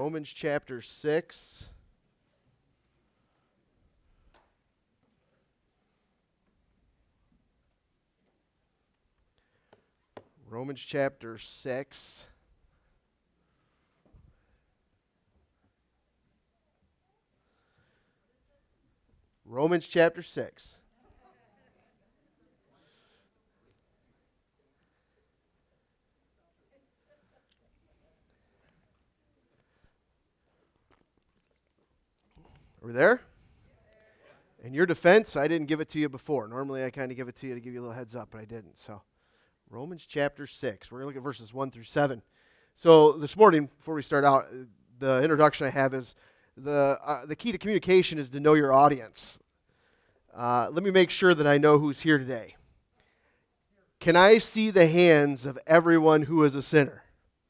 Romans chapter 6. Romans chapter 6. Romans chapter 6. Are we there? In your defense, I didn't give it to you before. Normally I kind of give it to you to give you a little heads up, but I didn't. So, Romans chapter 6. We're going to look at verses 1 through 7. So, this morning, before we start out, the introduction I have is the key to communication is to know your audience. Let me make sure that I know who's here today. Can I see the hands of everyone who is a sinner?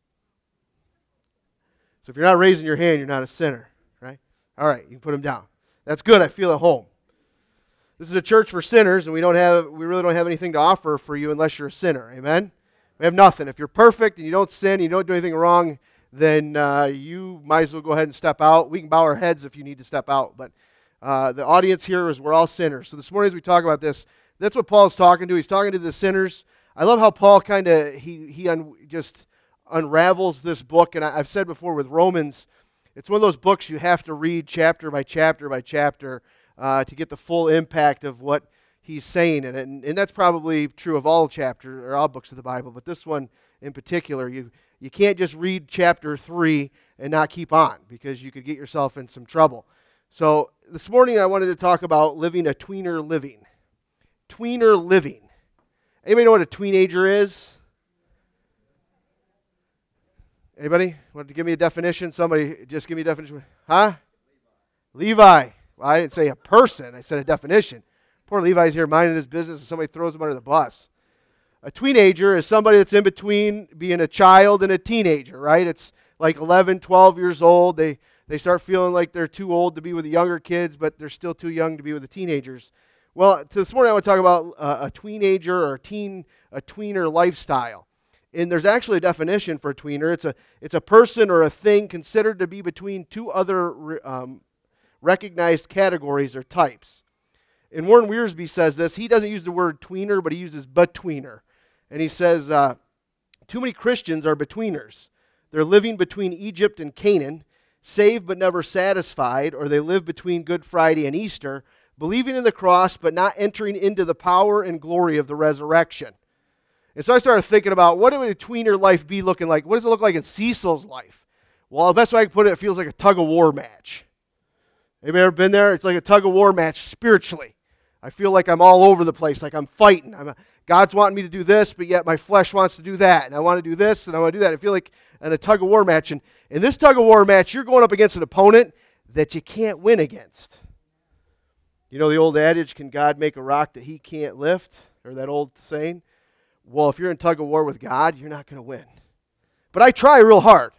So if you're not raising your hand, you're not a sinner, right? All right, you can put them down. That's good. I feel at home. This is a church for sinners, and we really don't have anything to offer for you unless you're a sinner. Amen? We have nothing. If you're perfect and you don't sin, and you don't do anything wrong, then you might as well go ahead and step out. We can bow our heads if you need to step out, but the audience here is we're all sinners. So this morning as we talk about this, that's what Paul's talking to. He's talking to the sinners. I love how Paul kind of just unravels this book, and I've said before with Romans, it's one of those books you have to read chapter by chapter by chapter to get the full impact of what he's saying. And that's probably true of all chapters or all books of the Bible, but this one in particular, you can't just read chapter 3 and not keep on because you could get yourself in some trouble. So this morning I wanted to talk about living a tweener living. Tweener living. Anybody know what a tweenager is? Anybody want to give me a definition? Somebody just give me a definition. Huh? Levi. Well, I didn't say a person. I said a definition. Poor Levi's here minding his business and somebody throws him under the bus. A tweenager is somebody that's in between being a child and a teenager, right? It's like 11, 12 years old. They start feeling like they're too old to be with the younger kids, but they're still too young to be with the teenagers. Well, this morning I want to talk about a tweenager or a tweener lifestyle. And there's actually a definition for a tweener. It's a person or a thing considered to be between two other recognized categories or types. And Warren Wiersbe says this. He doesn't use the word tweener, but he uses betweener. And he says, too many Christians are betweeners. They're living between Egypt and Canaan, saved but never satisfied, or they live between Good Friday and Easter, believing in the cross but not entering into the power and glory of the resurrection. And so I started thinking about what would a tweener life be looking like? What does it look like in Cecil's life? Well, the best way I can put it, it feels like a tug-of-war match. Anybody ever been there? It's like a tug-of-war match spiritually. I feel like I'm all over the place, like I'm fighting. God's wanting me to do this, but yet my flesh wants to do that. And I want to do this, and I want to do that. I feel like in a tug-of-war match. And in this tug-of-war match, you're going up against an opponent that you can't win against. You know the old adage, can God make a rock that he can't lift? Or that old saying? Well, if you're in tug-of-war with God, you're not going to win. But I try real hard.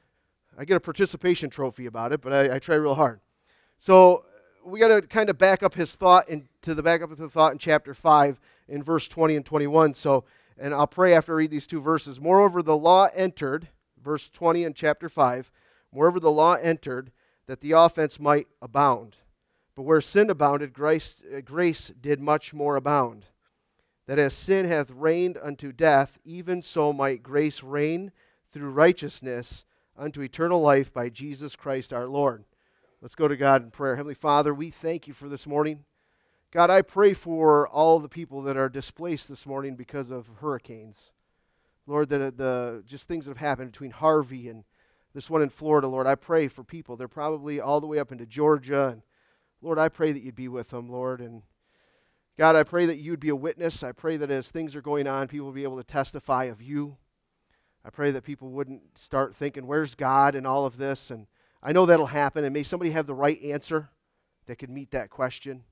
I get a participation trophy about it, but I try real hard. So we got to kind of back up his thought into the thought in chapter 5 in verse 20 and 21. So, and I'll pray after I read these two verses. Moreover, the law entered, verse 20 in chapter 5, moreover, the law entered that the offense might abound. But where sin abounded, grace did much more abound. That as sin hath reigned unto death, even so might grace reign through righteousness unto eternal life by Jesus Christ our Lord. Let's go to God in prayer. Heavenly Father, we thank you for this morning. God, I pray for all the people that are displaced this morning because of hurricanes. Lord, that just things that have happened between Harvey and this one in Florida, Lord, I pray for people. They're probably all the way up into Georgia. And Lord, I pray that you'd be with them, Lord. And God, I pray that you'd be a witness. I pray that as things are going on, people will be able to testify of you. I pray that people wouldn't start thinking, where's God in all of this? And I know that'll happen, and may somebody have the right answer that could meet that question.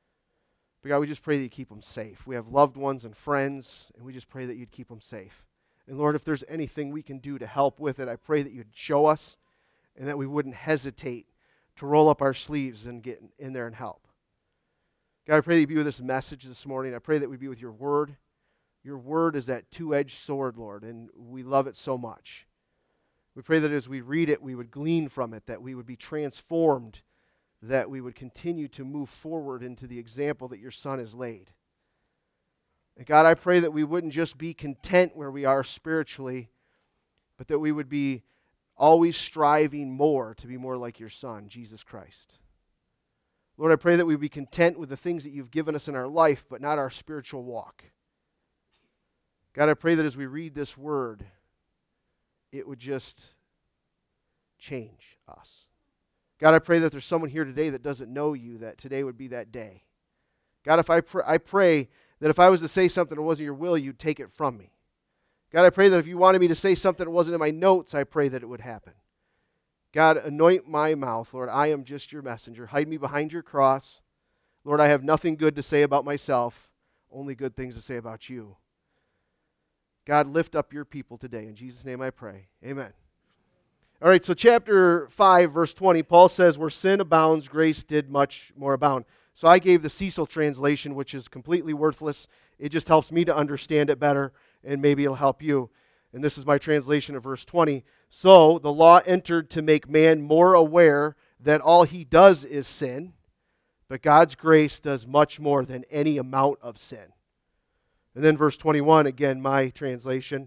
But God, we just pray that you keep them safe. We have loved ones and friends, and we just pray that you'd keep them safe. And Lord, if there's anything we can do to help with it, I pray that you'd show us and that we wouldn't hesitate to roll up our sleeves and get in there and help. God, I pray that you be with this message this morning. I pray that we be with your word. Your word is that two-edged sword, Lord, and we love it so much. We pray that as we read it, we would glean from it, that we would be transformed, that we would continue to move forward into the example that your Son has laid. And God, I pray that we wouldn't just be content where we are spiritually, but that we would be always striving more to be more like your Son, Jesus Christ. Lord, I pray that we would be content with the things that you've given us in our life, but not our spiritual walk. God, I pray that as we read this word, it would just change us. God, I pray that there's someone here today that doesn't know you, that today would be that day. God, if I pray that if I was to say something that wasn't your will, you'd take it from me. God, I pray that if you wanted me to say something that wasn't in my notes, I pray that it would happen. God, anoint my mouth, Lord. I am just your messenger. Hide me behind your cross. Lord, I have nothing good to say about myself, only good things to say about you. God, lift up your people today. In Jesus' name I pray. Amen. All right, so chapter 5, verse 20, Paul says, where sin abounds, grace did much more abound. So I gave the Cecil translation, which is completely worthless. It just helps me to understand it better, and maybe it'll help you. And this is my translation of verse 20. So the law entered to make man more aware that all he does is sin, but God's grace does much more than any amount of sin. And then verse 21, again, my translation.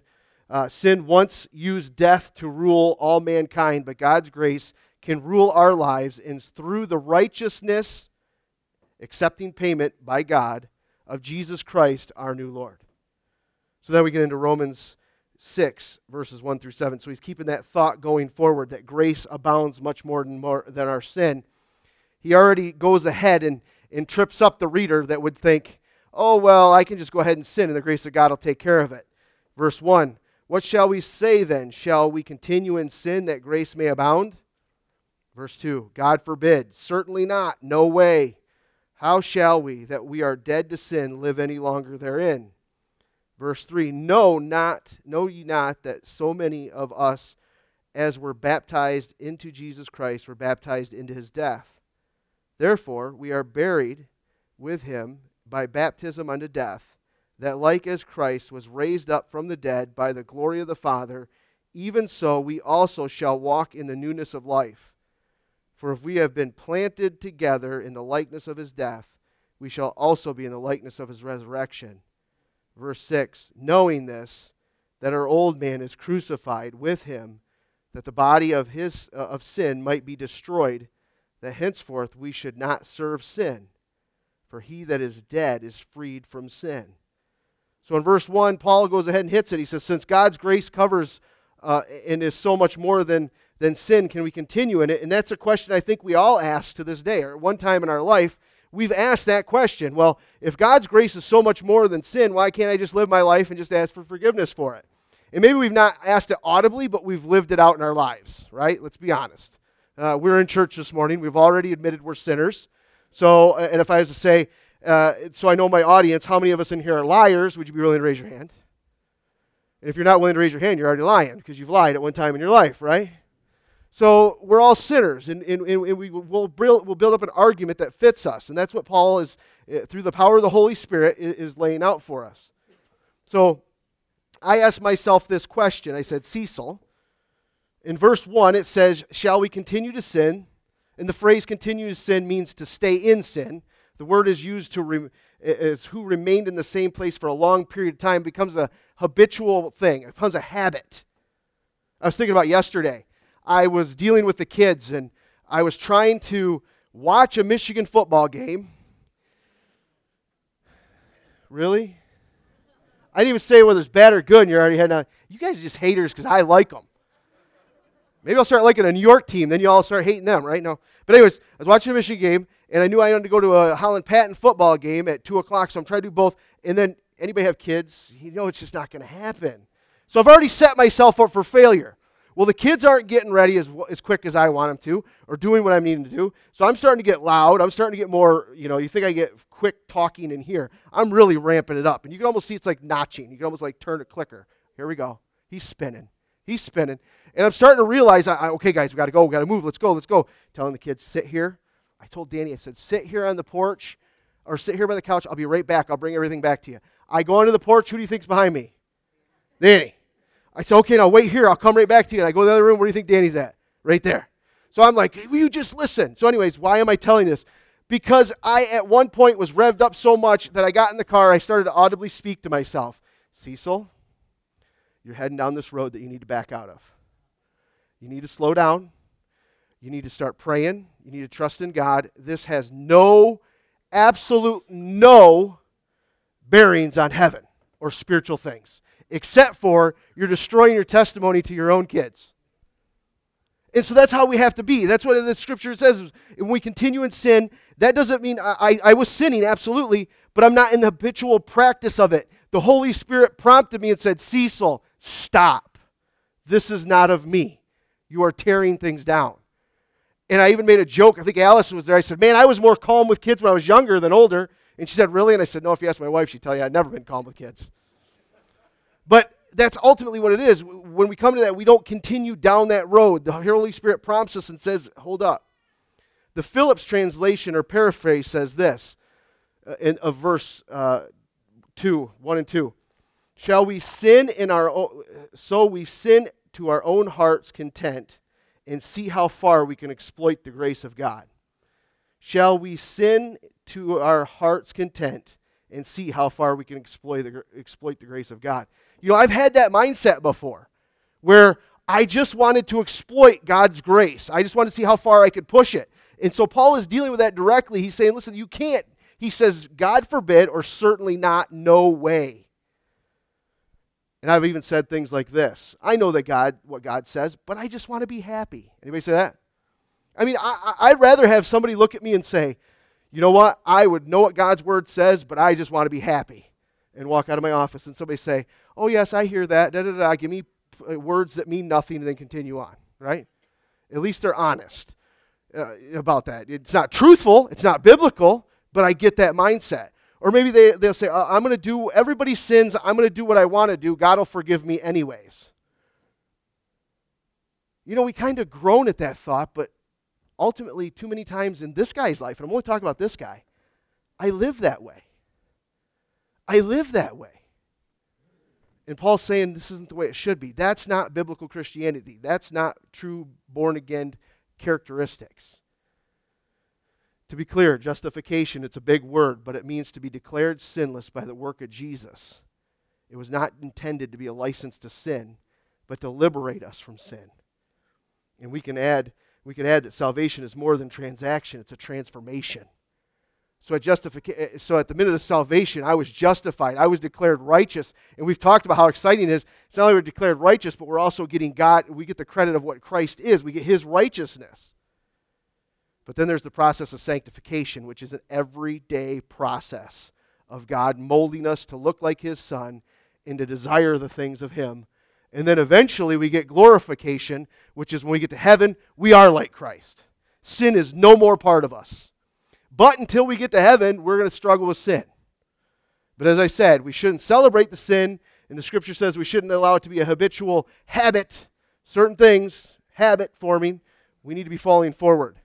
Sin once used death to rule all mankind, but God's grace can rule our lives, and through the righteousness, accepting payment by God, of Jesus Christ, our new Lord. So then we get into Romans 6, verses 1 through 7. So he's keeping that thought going forward, that grace abounds much more than our sin. He already goes ahead and trips up the reader that would think, oh, well, I can just go ahead and sin, and the grace of God will take care of it. Verse 1, what shall we say then? Shall we continue in sin that grace may abound? Verse 2, God forbid, certainly not, no way. How shall we, that we are dead to sin, live any longer therein? Verse 3, know ye not that so many of us as were baptized into Jesus Christ were baptized into his death? Therefore we are buried with him by baptism unto death, that like as Christ was raised up from the dead by the glory of the Father, even so we also shall walk in the newness of life. For if we have been planted together in the likeness of his death, we shall also be in the likeness of his resurrection. Verse 6, knowing this, that our old man is crucified with him, that the body of sin might be destroyed, that henceforth we should not serve sin. For he that is dead is freed from sin. So in verse 1, Paul goes ahead and hits it. He says, since God's grace covers and is so much more than sin, can we continue in it? And that's a question I think we all ask to this day. Or at one time in our life, we've asked that question. Well, if God's grace is so much more than sin, why can't I just live my life and just ask for forgiveness for it? And maybe we've not asked it audibly, but we've lived it out in our lives, right? Let's be honest. We're in church this morning. We've already admitted we're sinners. So, and if I was to say, so I know my audience, how many of us in here are liars? Would you be willing to raise your hand? And if you're not willing to raise your hand, you're already lying because you've lied at one time in your life, right? So we're all sinners, and we'll build up an argument that fits us. And that's what Paul is, through the power of the Holy Spirit, is laying out for us. So I asked myself this question. I said, Cecil, in verse 1 it says, shall we continue to sin? And the phrase continue to sin means to stay in sin. The word is used as who remained in the same place for a long period of time. It becomes a habitual thing. It becomes a habit. I was thinking about yesterday. I was dealing with the kids, and I was trying to watch a Michigan football game. Really? I didn't even say whether it's bad or good, and you're already heading on. You guys are just haters because I like them. Maybe I'll start liking a New York team, then you all start hating them, right? No. But anyways, I was watching a Michigan game, and I knew I wanted to go to a Holland Patton football game at 2 o'clock, so I'm trying to do both. And then, anybody have kids? You know it's just not going to happen. So I've already set myself up for failure. Well, the kids aren't getting ready as quick as I want them to, or doing what I'm needing to do. So I'm starting to get loud. I'm starting to get more, you think I get quick talking in here. I'm really ramping it up. And you can almost see it's like notching. You can almost like turn a clicker. Here we go. He's spinning. And I'm starting to realize, okay, guys, we got to go. We got to move. Let's go. Telling the kids, sit here. I told Danny, I said, sit here on the porch or sit here by the couch. I'll be right back. I'll bring everything back to you. I go onto the porch. Who do you think's behind me? Danny. I said, okay, now wait here. I'll come right back to you. And I go to the other room. Where do you think Danny's at? Right there. So I'm like, hey, will you just listen? So anyways, why am I telling this? Because I, at one point, was revved up so much that I got in the car, I started to audibly speak to myself. Cecil, you're heading down this road that you need to back out of. You need to slow down. You need to start praying. You need to trust in God. This has absolute no bearings on heaven or spiritual things, except for you're destroying your testimony to your own kids. And so that's how we have to be. That's what the scripture says. When we continue in sin, that doesn't mean I was sinning, absolutely, but I'm not in the habitual practice of it. The Holy Spirit prompted me and said, Cecil, stop. This is not of me. You are tearing things down. And I even made a joke. I think Allison was there. I said, man, I was more calm with kids when I was younger than older. And she said, really? And I said, no, if you ask my wife, she'd tell you I'd never been calm with kids. But that's ultimately what it is. When we come to that, we don't continue down that road. The Holy Spirit prompts us and says, hold up. The Phillips translation or paraphrase says this in verse 1 and 2. Shall we sin so we sin to our own heart's content and see how far we can exploit the grace of God? Shall we sin to our heart's content and see how far we can exploit the grace of God? You know, I've had that mindset before where I just wanted to exploit God's grace. I just wanted to see how far I could push it. And so Paul is dealing with that directly. He's saying, listen, you can't. He says, God forbid, or certainly not, no way. And I've even said things like this. I know that what God says, but I just want to be happy. Anybody say that? I mean, I'd rather have somebody look at me and say, you know what? I would know what God's word says, but I just want to be happy. And walk out of my office and somebody say, oh yes, I hear that, give me words that mean nothing and then continue on, right? At least they're honest about that. It's not truthful, it's not biblical, but I get that mindset. Or maybe they'll say, I'm going to do, everybody sins, I'm going to do what I want to do, God will forgive me anyways. You know, we kind of groan at that thought, but ultimately too many times in this guy's life, and I'm only talking about this guy, I live that way. I live that way. And Paul's saying this isn't the way it should be. That's not biblical Christianity. That's not true born-again characteristics. To be clear, justification, it's a big word, but it means to be declared sinless by the work of Jesus. It was not intended to be a license to sin, but to liberate us from sin. And we can add that salvation is more than transaction, it's a transformation. So at the minute of salvation, I was justified. I was declared righteous. And we've talked about how exciting it is. It's not only we're declared righteous, but we're also getting God. We get the credit of what Christ is. We get his righteousness. But then there's the process of sanctification, which is an everyday process of God molding us to look like his Son and to desire the things of him. And then eventually we get glorification, which is when we get to heaven, we are like Christ. Sin is no more part of us. But until we get to heaven, we're going to struggle with sin. But as I said, we shouldn't celebrate the sin, and the scripture says we shouldn't allow it to be a habitual habit. Certain things, habit forming, we need to be falling forward.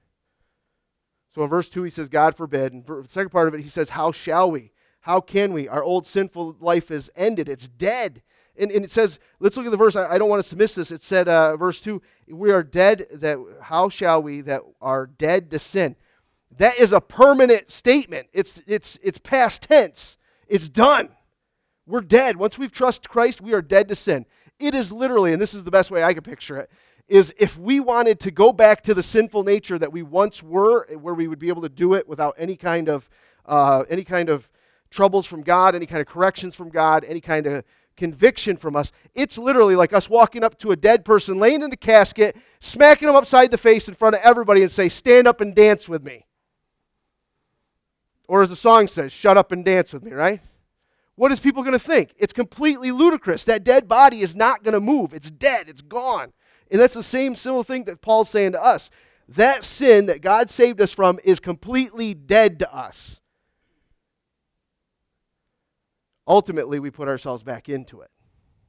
So in verse 2 he says, God forbid. And the second part of it he says, how shall we? How can we? Our old sinful life is ended. It's dead. And it says, let's look at the verse. I don't want us to miss this. It said, verse 2, we are dead, how shall we that are dead to sin? That is a permanent statement. It's past tense. It's done. We're dead. Once we've trusted Christ, we are dead to sin. It is literally, and this is the best way I can picture it, is if we wanted to go back to the sinful nature that we once were, where we would be able to do it without any kind of troubles from God, any kind of corrections from God, any kind of conviction from us, it's literally like us walking up to a dead person, laying in a casket, smacking them upside the face in front of everybody and say, stand up and dance with me. Or as the song says, shut up and dance with me, right? What is people going to think? It's completely ludicrous. That dead body is not going to move. It's dead. It's gone. And that's the same similar thing that Paul's saying to us. That sin that God saved us from is completely dead to us. Ultimately, we put ourselves back into it.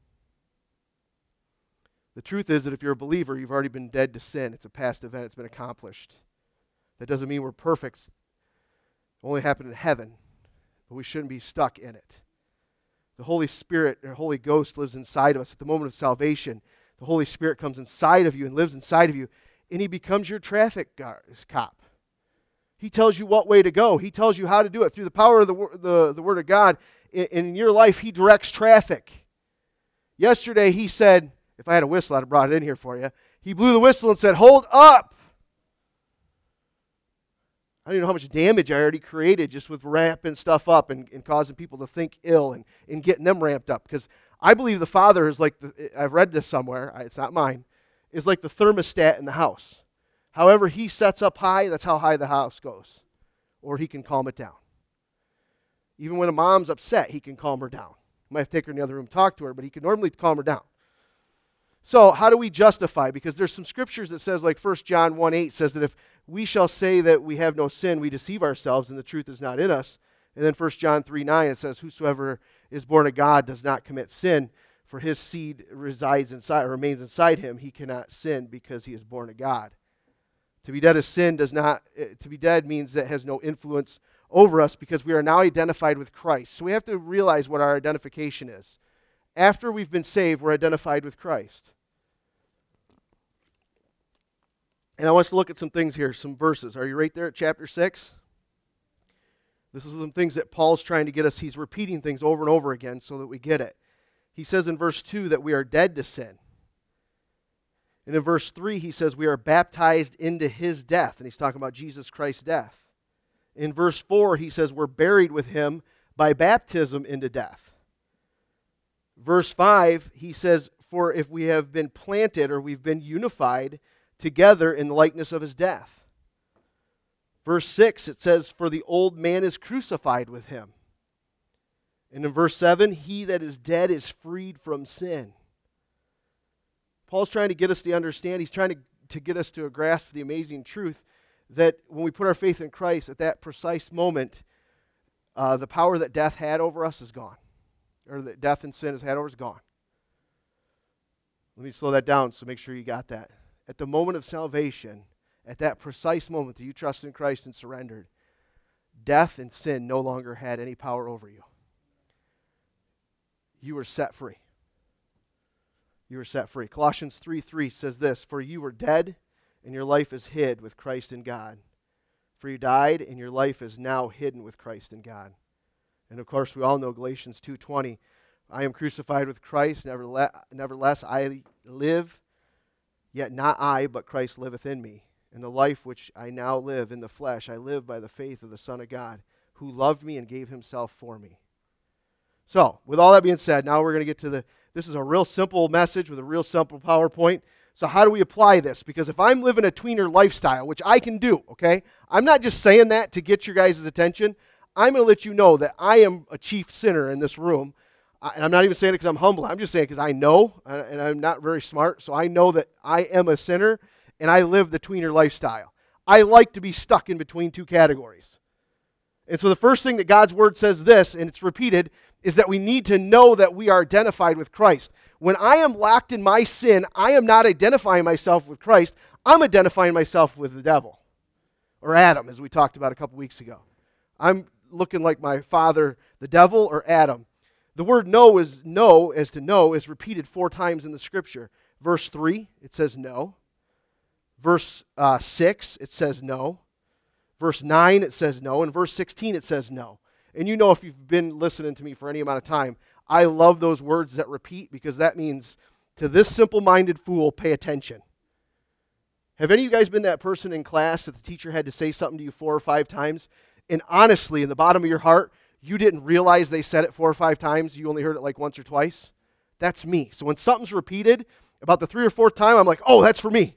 The truth is that if you're a believer, you've already been dead to sin. It's a past event. It's been accomplished. That doesn't mean we're perfect. It only happened in heaven, but we shouldn't be stuck in it. The Holy Spirit, or Holy Ghost, lives inside of us. At the moment of salvation, the Holy Spirit comes inside of you and lives inside of you, and he becomes your traffic cop. He tells you what way to go. He tells you how to do it. Through the power of the Word of God, in your life, he directs traffic. Yesterday, he said, if I had a whistle, I'd have brought it in here for you. He blew the whistle and said, hold up. I don't even know how much damage I already created just with ramping stuff up and causing people to think ill and getting them ramped up. Because I believe the Father is like, I've read this somewhere, it's not mine, is like the thermostat in the house. However he sets up high, that's how high the house goes. Or he can calm it down. Even when a mom's upset, he can calm her down. You might have to take her in the other room, talk to her, but he can normally calm her down. So how do we justify? Because there's some scriptures that says, like 1 John 1:8 says that if we shall say that we have no sin, we deceive ourselves and the truth is not in us. And then 1 John 3:9 it says, whosoever is born of God does not commit sin, for his seed remains inside him. He cannot sin because he is born of God. To be dead as sin to be dead means that it has no influence over us because we are now identified with Christ. So we have to realize what our identification is. After we've been saved, we're identified with Christ. And I want us to look at some things here, some verses. Are you right there at chapter 6? This is some things that Paul's trying to get us. He's repeating things over and over again so that we get it. He says in verse 2 that we are dead to sin. And in verse 3, he says we are baptized into his death. And he's talking about Jesus Christ's death. In verse 4, he says we're buried with him by baptism into death. Verse 5, he says, for if we have been planted or we've been unified together in the likeness of his death. Verse 6, it says, for the old man is crucified with him. And in verse 7, he that is dead is freed from sin. Paul's trying to get us to understand, he's trying to get us to grasp the amazing truth that when we put our faith in Christ, at that precise moment, the power that death had over us is gone. Or that death and sin has had over is gone. Let me slow that down so make sure you got that. At the moment of salvation, at that precise moment that you trusted in Christ and surrendered, death and sin no longer had any power over you. You were set free. You were set free. Colossians 3:3 says this, for you were dead, and your life is hid with Christ in God. For you died, and your life is now hidden with Christ in God. And of course, we all know Galatians 2:20, I am crucified with Christ, nevertheless I live, yet not I, but Christ liveth in me. And the life which I now live in the flesh, I live by the faith of the Son of God, who loved me and gave himself for me. So, with all that being said, now we're going to get to this is a real simple message with a real simple PowerPoint. So how do we apply this? Because if I'm living a tweener lifestyle, which I can do, okay? I'm not just saying that to get your guys' attention. I'm going to let you know that I am a chief sinner in this room. And I'm not even saying it because I'm humble. I'm just saying it because I know, and I'm not very smart, so I know that I am a sinner, and I live the tweener lifestyle. I like to be stuck in between two categories. And so the first thing that God's Word says this, and it's repeated, is that we need to know that we are identified with Christ. When I am locked in my sin, I am not identifying myself with Christ. I'm identifying myself with the devil, or Adam, as we talked about a couple weeks ago. I'm looking like my father, the devil, or Adam. The word know is repeated 4 times in the Scripture. Verse 3, it says no. Verse 6, it says no. Verse 9, it says no. And verse 16, it says no. And you know if you've been listening to me for any amount of time, I love those words that repeat because that means to this simple-minded fool, pay attention. Have any of you guys been that person in class that the teacher had to say something to you 4 or 5 times? And honestly, in the bottom of your heart, you didn't realize they said it 4 or 5 times. You only heard it like once or twice. That's me. So when something's repeated about the 3rd or 4th time, I'm like, oh, that's for me.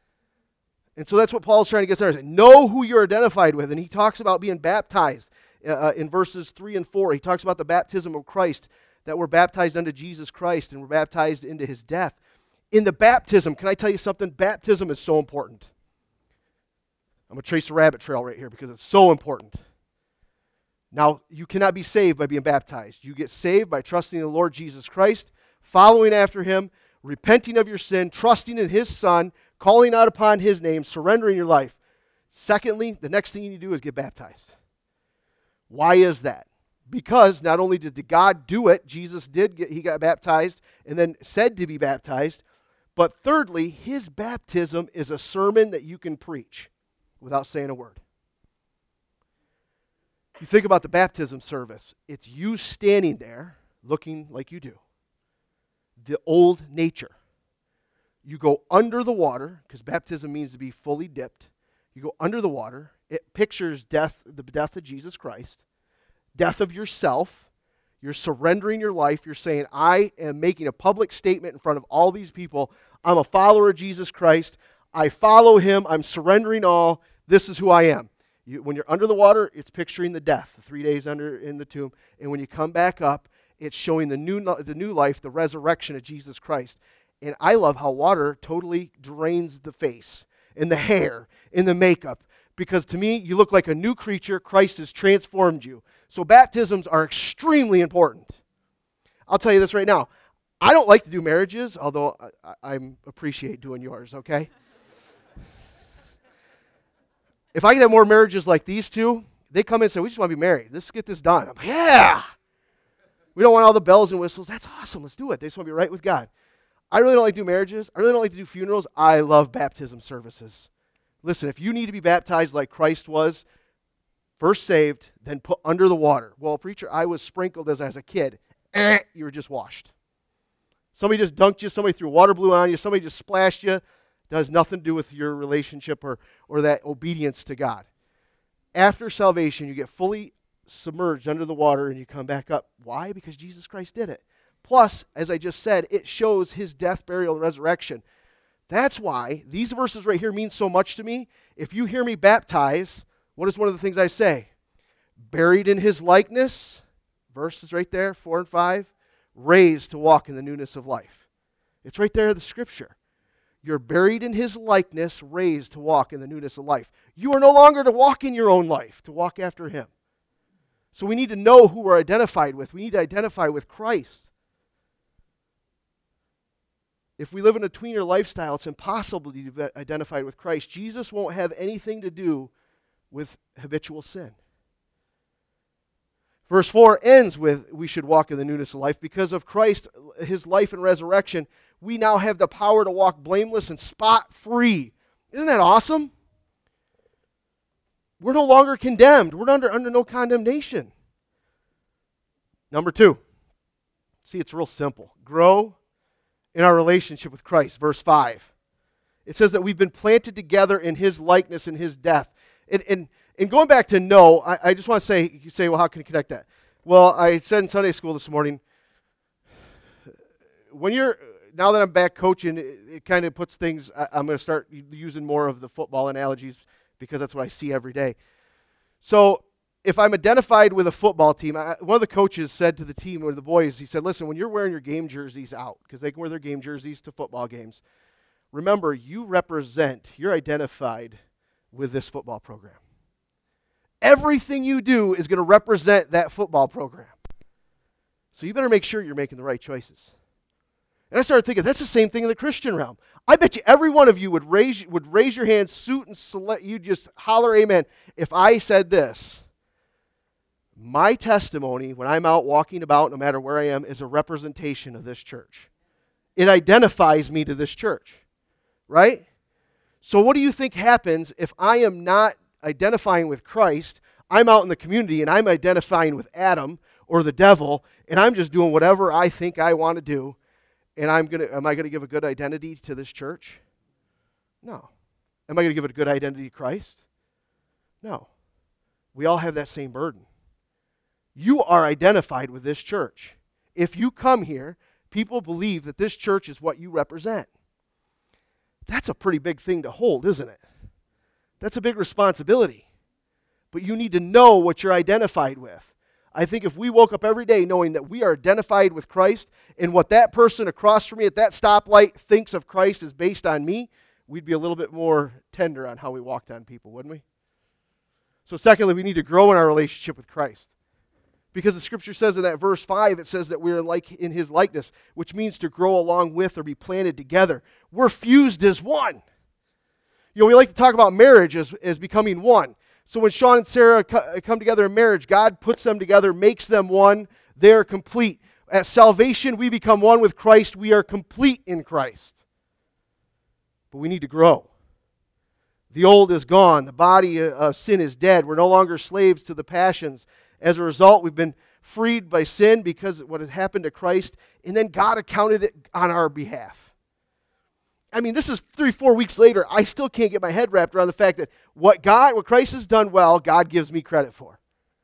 And so that's what Paul's trying to get started. Know who you're identified with. And he talks about being baptized in verses 3 and 4. He talks about the baptism of Christ, that we're baptized unto Jesus Christ and we're baptized into his death. In the baptism, can I tell you something? Baptism is so important. I'm going to trace a rabbit trail right here because it's so important. Now, you cannot be saved by being baptized. You get saved by trusting in the Lord Jesus Christ, following after him, repenting of your sin, trusting in his Son, calling out upon his name, surrendering your life. Secondly, the next thing you need to do is get baptized. Why is that? because not only did God do it, he got baptized and then said to be baptized, but thirdly, his baptism is a sermon that you can preach without saying a word. You think about the baptism service, it's you standing there looking like you do. The old nature. You go under the water, because baptism means to be fully dipped. You go under the water. It pictures death, the death of Jesus Christ, death of yourself. You're surrendering your life. You're saying, I am making a public statement in front of all these people. I'm a follower of Jesus Christ. I follow him. I'm surrendering all. This is who I am. When you're under the water, it's picturing the death, the 3 days under in the tomb. And when you come back up, it's showing the new life, the resurrection of Jesus Christ. And I love how water totally drains the face and the hair and the makeup. Because to me, you look like a new creature. Christ has transformed you. So baptisms are extremely important. I'll tell you this right now. I don't like to do marriages, although I appreciate doing yours, okay? If I could have more marriages like these two, they come in and say, we just want to be married. Let's get this done. I'm like, yeah. We don't want all the bells and whistles. That's awesome. Let's do it. They just want to be right with God. I really don't like to do marriages. I really don't like to do funerals. I love baptism services. Listen, if you need to be baptized like Christ was, first saved, then put under the water. Well, preacher, I was sprinkled as a kid. You were just washed. Somebody just dunked you. Somebody threw water blue on you. Somebody just splashed you. It has nothing to do with your relationship or that obedience to God. After salvation, you get fully submerged under the water and you come back up. Why? Because Jesus Christ did it. Plus, as I just said, it shows his death, burial, and resurrection. That's why these verses right here mean so much to me. If you hear me baptize, what is one of the things I say? Buried in his likeness, verses right there, 4 and 5, raised to walk in the newness of life. It's right there in the scripture. You're buried in his likeness, raised to walk in the newness of life. You are no longer to walk in your own life, to walk after him. So we need to know who we're identified with. We need to identify with Christ. If we live in a tweener lifestyle, it's impossible to be identified with Christ. Jesus won't have anything to do with habitual sin. Verse 4 ends with, we should walk in the newness of life. Because of Christ, his life and resurrection, we now have the power to walk blameless and spot-free. Isn't that awesome? We're no longer condemned. We're under no condemnation. Number 2. See, it's real simple. Grow in our relationship with Christ. Verse 5. It says that we've been planted together in his likeness and his death. And going back to know, I just want to say, you say, well, how can you connect that? Well, I said in Sunday school this morning, now that I'm back coaching, it kind of puts things, I'm going to start using more of the football analogies because that's what I see every day. So if I'm identified with a football team, one of the coaches said to the team or the boys, he said, listen, when you're wearing your game jerseys out, because they can wear their game jerseys to football games, remember, you're identified with this football program. Everything you do is going to represent that football program. So you better make sure you're making the right choices. And I started thinking, that's the same thing in the Christian realm. I bet you every one of you would raise your hand, suit and select, you just holler amen. If I said this, my testimony when I'm out walking about, no matter where I am, is a representation of this church. It identifies me to this church, right? So what do you think happens if I am not identifying with Christ? I'm out in the community and I'm identifying with Adam or the devil, and I'm just doing whatever I think I want to do. And am I going to give a good identity to this church? No. Am I going to give it a good identity to Christ? No. We all have that same burden. You are identified with this church. If you come here, people believe that this church is what you represent. That's a pretty big thing to hold, isn't it? That's a big responsibility. But you need to know what you're identified with. I think if we woke up every day knowing that we are identified with Christ and what that person across from me at that stoplight thinks of Christ is based on me, we'd be a little bit more tender on how we walked on people, wouldn't we? So secondly, we need to grow in our relationship with Christ. Because the scripture says in that verse 5, it says that we're in his likeness, which means to grow along with or be planted together. We're fused as one. You know, we like to talk about marriage as becoming one. So when Sean and Sarah come together in marriage, God puts them together, makes them one. They're complete. At salvation, we become one with Christ. We are complete in Christ. But we need to grow. The old is gone. The body of sin is dead. We're no longer slaves to the passions. As a result, we've been freed by sin because of what had happened to Christ, and then God accounted it on our behalf. I mean, this is 3-4 weeks later. I still can't get my head wrapped around the fact that what Christ has done well, God gives me credit for.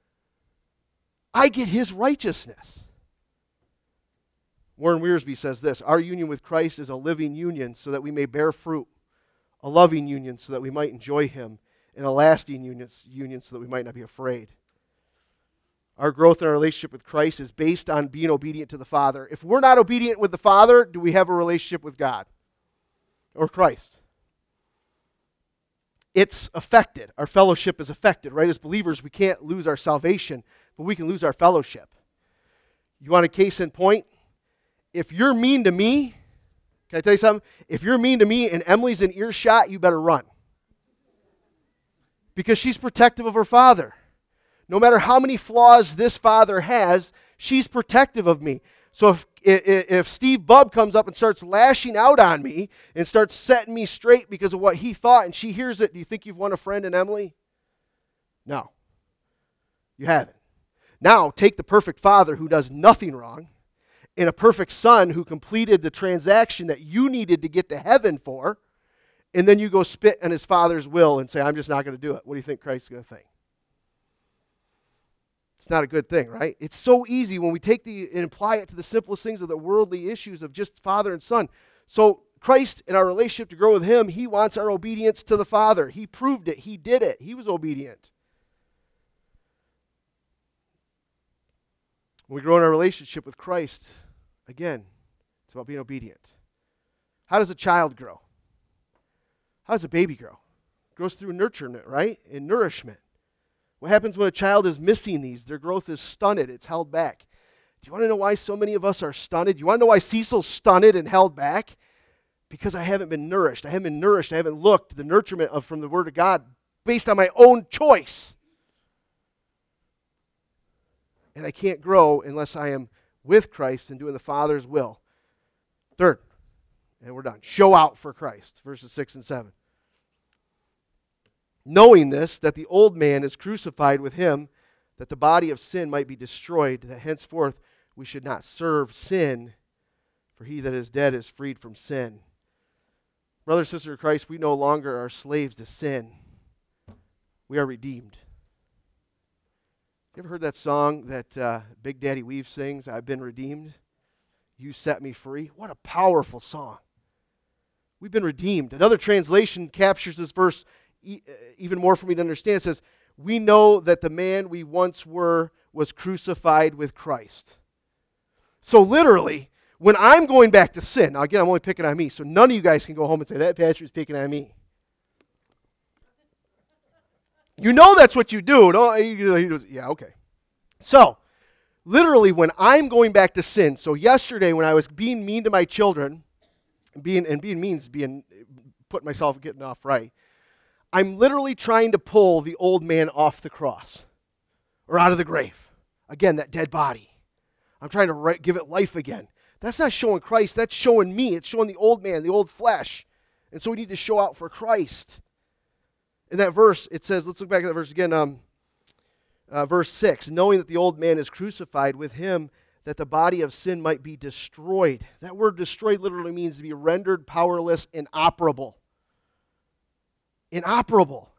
I get his righteousness. Warren Wiersbe says this: our union with Christ is a living union so that we may bear fruit, a loving union so that we might enjoy him, and a lasting union so that we might not be afraid. Our growth in our relationship with Christ is based on being obedient to the Father. If we're not obedient with the Father, do we have a relationship with God or Christ? It's affected. Our fellowship is affected, right? As believers, we can't lose our salvation, but we can lose our fellowship. You want a case in point? If you're mean to me, can I tell you something? If you're mean to me and Emily's in earshot, you better run. Because she's protective of her father. No matter how many flaws this father has, she's protective of me. So if Steve Bubb comes up and starts lashing out on me and starts setting me straight because of what he thought and she hears it, do you think you've won a friend in Emily? No. You haven't. Now take the perfect father who does nothing wrong and a perfect son who completed the transaction that you needed to get to heaven for, and then you go spit on his father's will and say, I'm just not going to do it. What do you think Christ's going to think? It's not a good thing, right? It's so easy when we take and apply it to the simplest things of the worldly issues of just father and son. So Christ, in our relationship to grow with him, he wants our obedience to the Father. He proved it. He did it. He was obedient. When we grow in our relationship with Christ, again, it's about being obedient. How does a child grow? How does a baby grow? It grows through nurturement, right? And nourishment. What happens when a child is missing these? Their growth is stunted. It's held back. Do you want to know why so many of us are stunted? Do you want to know why Cecil's stunted and held back? Because I haven't been nourished. I haven't been nourished. I haven't looked the nurturement from the Word of God based on my own choice. And I can't grow unless I am with Christ and doing the Father's will. Third, and we're done. Show out for Christ, verses 6 and 7. Knowing this, that the old man is crucified with him, that the body of sin might be destroyed, that henceforth we should not serve sin, for he that is dead is freed from sin. Brother, sister of Christ, we no longer are slaves to sin. We are redeemed. You ever heard that song that Big Daddy Weave sings, I've been redeemed? You set me free. What a powerful song. We've been redeemed. Another translation captures this verse even more for me to understand. It says, we know that the man we once were was crucified with Christ. So literally, when I'm going back to sin, now again, I'm only picking on me, so none of you guys can go home and say, that pastor is picking on me. You know that's what you do. Yeah, okay. So, literally, when I'm going back to sin, so yesterday when I was being mean to my children, being means putting myself getting off right, I'm literally trying to pull the old man off the cross or out of the grave. Again, that dead body. I'm trying to give it life again. That's not showing Christ. That's showing me. It's showing the old man, the old flesh. And so we need to show out for Christ. In that verse, it says, let's look back at that verse again, verse 6, knowing that the old man is crucified with him, that the body of sin might be destroyed. That word destroyed literally means to be rendered powerless, inoperable. Inoperable.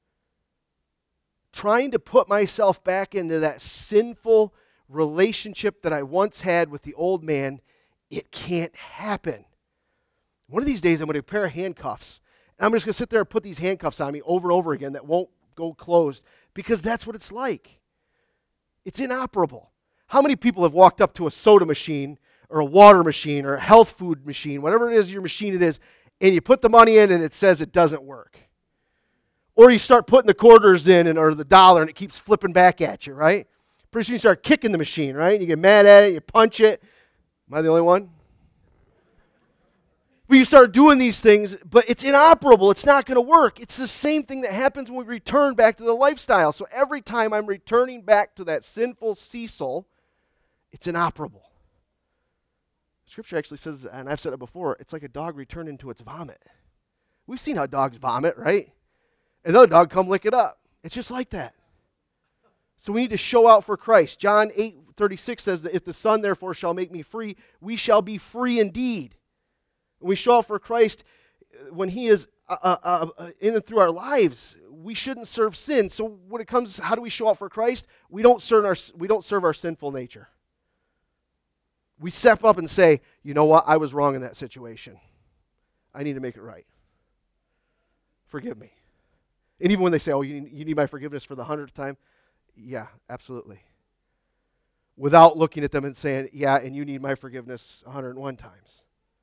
Trying to put myself back into that sinful relationship that I once had with the old man, it can't happen. One of these days, I'm going to get a pair of handcuffs, and I'm just going to sit there and put these handcuffs on me over and over again that won't go closed, because that's what it's like. It's inoperable. How many people have walked up to a soda machine or a water machine or a health food machine, whatever it is your machine it is, and you put the money in and it says it doesn't work? Or you start putting the quarters in or the dollar and it keeps flipping back at you, right? Pretty soon you start kicking the machine, right? You get mad at it, you punch it. Am I the only one? But you start doing these things, but it's inoperable. It's not going to work. It's the same thing that happens when we return back to the lifestyle. So every time I'm returning back to that sinful Cecil, it's inoperable. Scripture actually says, and I've said it before, it's like a dog returning to its vomit. We've seen how dogs vomit, right? Another dog come lick it up. It's just like that. So we need to show out for Christ. John 8:36 says that if the Son therefore shall make me free, we shall be free indeed. When we show out for Christ, when He is in and through our lives, we shouldn't serve sin. So when it comes, how do we show out for Christ? We don't serve our sinful nature. We step up and say, you know what, I was wrong in that situation. I need to make it right. Forgive me. And even when they say, oh, you need my forgiveness for the 100th time, yeah, absolutely. Without looking at them and saying, yeah, and you need my forgiveness 101 times.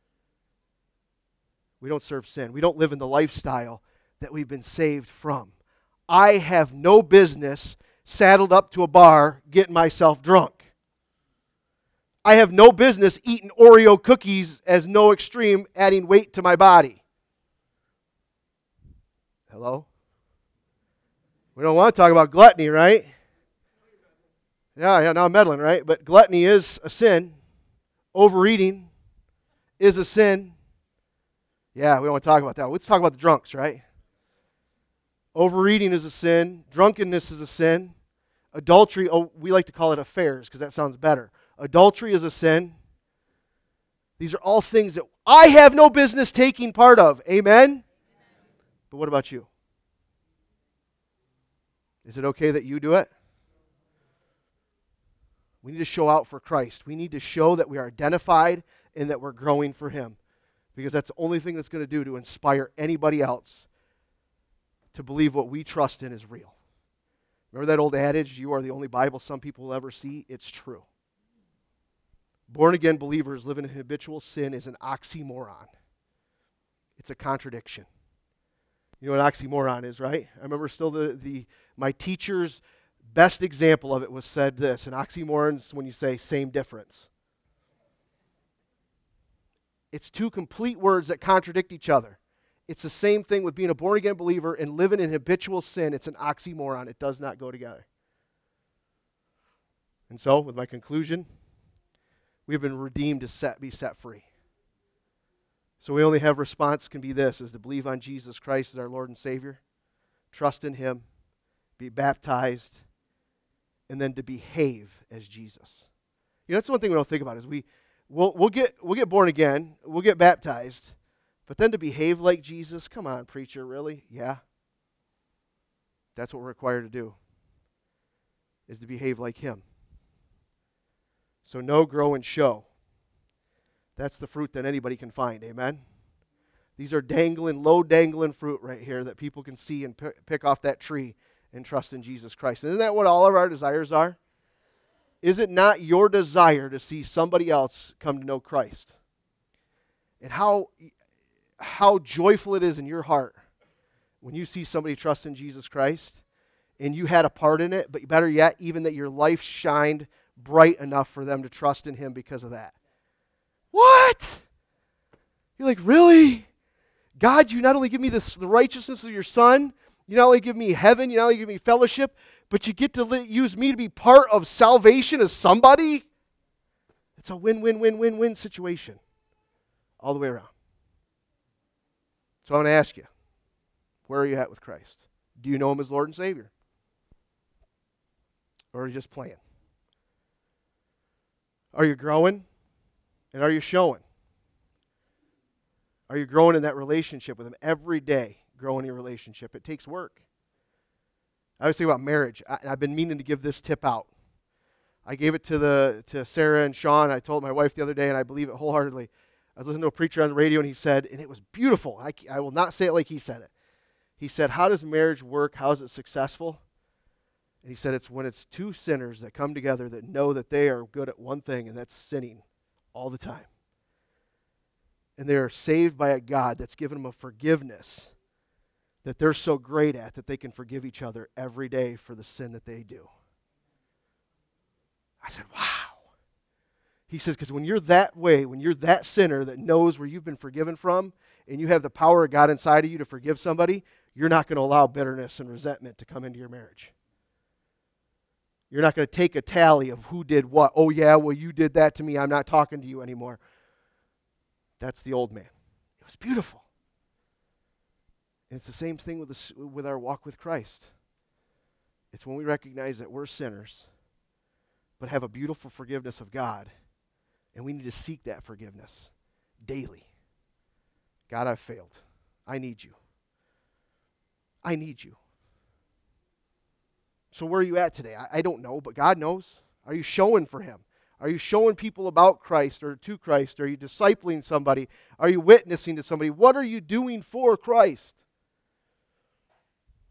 We don't serve sin. We don't live in the lifestyle that we've been saved from. I have no business saddled up to a bar getting myself drunk. I have no business eating Oreo cookies as no extreme adding weight to my body. Hello? We don't want to talk about gluttony, right? Yeah, now I'm meddling, right? But gluttony is a sin. Overeating is a sin. Yeah, we don't want to talk about that. Let's talk about the drunks, right? Overeating is a sin. Drunkenness is a sin. Adultery, we like to call it affairs because that sounds better. Adultery is a sin. These are all things that I have no business taking part of. Amen? But what about you? Is it okay that you do it? We need to show out for Christ. We need to show that we are identified and that we're growing for Him. Because that's the only thing that's going to do to inspire anybody else to believe what we trust in is real. Remember that old adage, you are the only Bible some people will ever see? It's true. Born-again believers living in habitual sin is an oxymoron. It's a contradiction. You know what oxymoron is, right? I remember still my teacher's best example of it was said this, an oxymoron is when you say same difference. It's two complete words that contradict each other. It's the same thing with being a born-again believer and living in habitual sin. It's an oxymoron. It does not go together. And so, with my conclusion, we have been redeemed to be set free. So we only have response can be this, is to believe on Jesus Christ as our Lord and Savior, trust in Him, be baptized, and then to behave as Jesus. You know, that's one thing we don't think about is we'll get born again, we'll get baptized, but then to behave like Jesus, come on, preacher, really? Yeah. That's what we're required to do, is to behave like Him. So know, grow, and show. That's the fruit that anybody can find, amen? These are low dangling fruit right here that people can see and pick off that tree and trust in Jesus Christ. Isn't that what all of our desires are? Is it not your desire to see somebody else come to know Christ? And how joyful it is in your heart when you see somebody trust in Jesus Christ and you had a part in it, but better yet, even that your life shined bright enough for them to trust in Him because of that. What? You're like, really? God, you not only give me the righteousness of your Son, you not only give me heaven, you not only give me fellowship, but you get to use me to be part of salvation as somebody? It's a win-win-win-win-win situation all the way around. So I'm going to ask you, where are you at with Christ? Do you know Him as Lord and Savior? Or are you just playing? Are you growing? And are you showing? Are you growing in that relationship with Him every day? Growing your relationship. It takes work. I always think about marriage. I've been meaning to give this tip out. I gave it to Sarah and Sean. I told my wife the other day, and I believe it wholeheartedly. I was listening to a preacher on the radio, and he said, and it was beautiful. I will not say it like he said it. He said, how does marriage work? How is it successful? And he said, it's when it's two sinners that come together that know that they are good at one thing, and that's sinning all the time. And they are saved by a God that's given them a forgiveness that they're so great at that they can forgive each other every day for the sin that they do. I said, wow. He says, because when you're that way, when you're that sinner that knows where you've been forgiven from, and you have the power of God inside of you to forgive somebody, you're not going to allow bitterness and resentment to come into your marriage. You're not going to take a tally of who did what. Oh, yeah, well, you did that to me. I'm not talking to you anymore. That's the old man. It was beautiful. And it's the same thing with our walk with Christ. It's when we recognize that we're sinners, but have a beautiful forgiveness of God, and we need to seek that forgiveness daily. God, I've failed. I need you. I need you. So where are you at today? I don't know, but God knows. Are you showing for Him? Are you showing people about Christ or to Christ? Are you discipling somebody? Are you witnessing to somebody? What are you doing for Christ?